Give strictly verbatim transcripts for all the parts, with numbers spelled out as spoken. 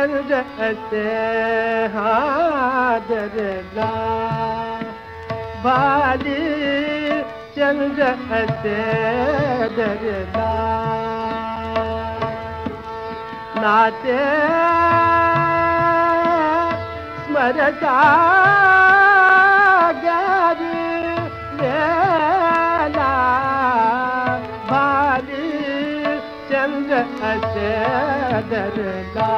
चंद्र से हादरला बाली चंद्र से दरला नाते स्मरता गला बाली चंद्र से दरला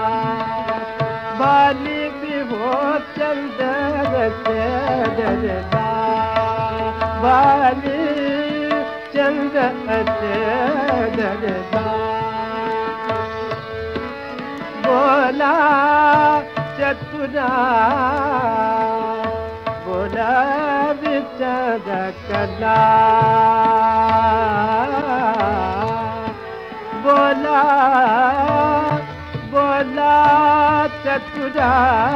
बाली भी हो चंद्र से दरला बाली चंद्र से दरला बोला चतुरा बोला विचर कला बोला बोला चतुरा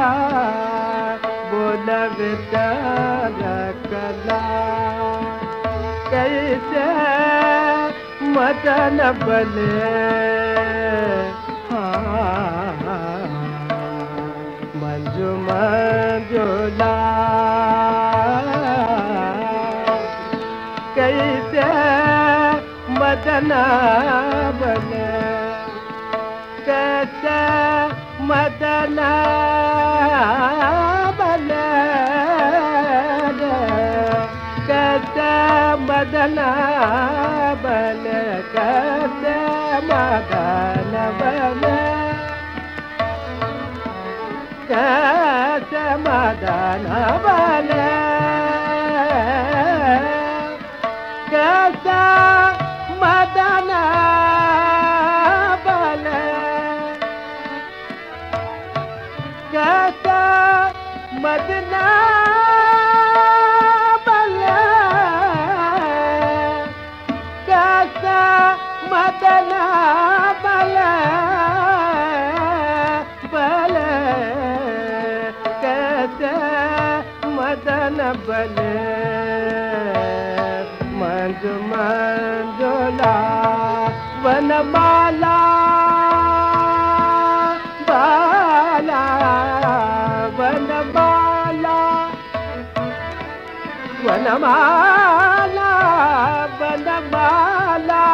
बोला विचर कला कैसे मदन बले मंजू मंजूला कैसे मदन बले कैसे मदन बले कैसे मदन बले कैसे मदन बले कैसे मदन बले कैसे मदन बले कैसे मदन बले कैसे मदन बले मदन बले मंजू मंजूला वनमाला बाला वनमाला वनमाला वनमाला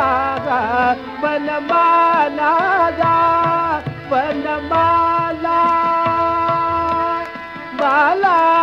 वनमाला वनमाला बाला